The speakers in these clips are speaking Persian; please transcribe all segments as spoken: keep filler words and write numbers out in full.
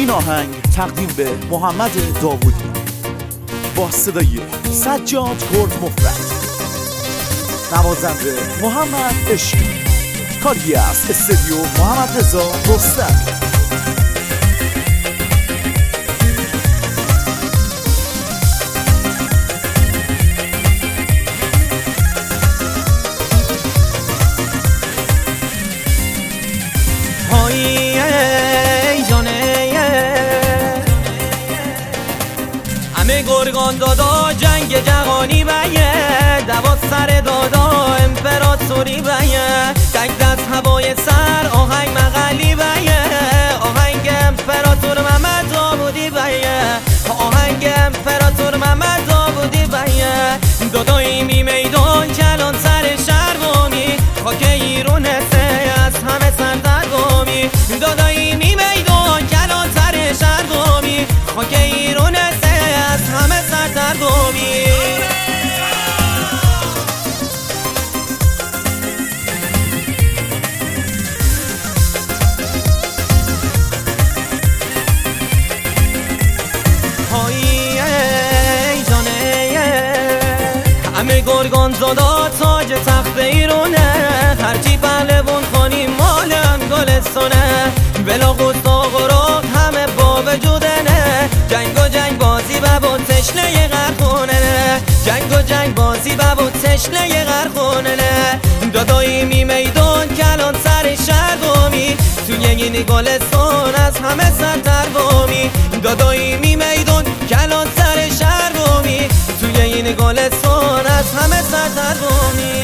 این آهنگ تقدیم به محمد داوودی با صدای سجاد کرد مفرد، نوازنده محمد عشقی، کاری از استودیو محمد رضا رستم. همه گرگان دادا جنگ جهانی بیه، دوات سر دادا امپراتوری بیه، تک دست هوای سر آهنگ مغلی بیه، آهنگ امپراتور محمد داوودی بیه، آهنگ امپراتور محمد داوودی بیه. دادایی می میدان کلان سر شهر بامی، خاک ایرون هسته از همه سردر بامی. دادایی می میدان کلان سر شهر بامی، خاک ایرون هسته از همه سردر بامی. همه گرگان زادا تاج تخت ایرونه، هرچی پهلوان خانی مالم گلستونه، بلا قصاق و راق همه با وجودنه، جنگ و جنگ بازی و با تشنه غرخونه، جنگ و جنگ بازی و با تشنه غرخونه. دادایی می میدان کلان سر شهر بامی، توی این گلستان از همه سرتر بامی. دادایی می میدان کلان سر شهر بامی، توی این گلستان از همه سرتر بامی.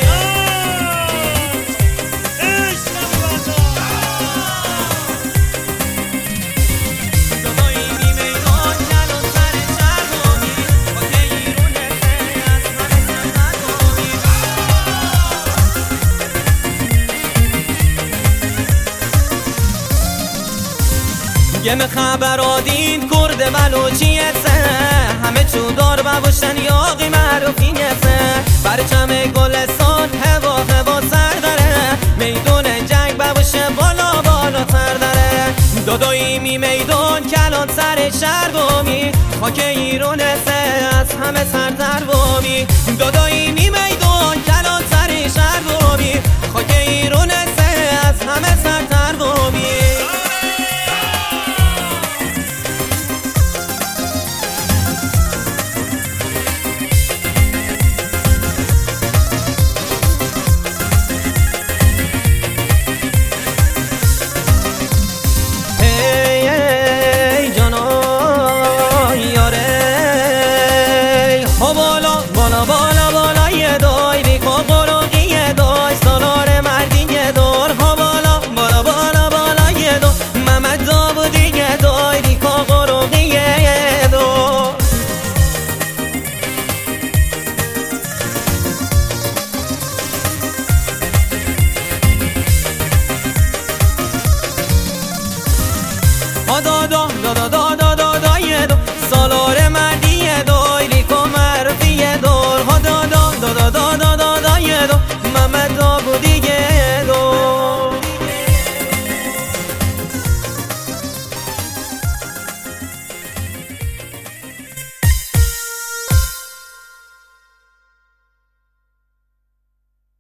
گم خبرادین کرد بلوچیته، همه چودار بوشن یاقی معروفیته، پرچم گلستان هوا هوا سر داره، میدون جنگ بوشه بالا بالا تر داره. دادایی می میدان کلان سر شهر بامی، خاک ایرون هسته از همه سردر بامی. دادایی می میدان کلان سر شهر بامی، خاک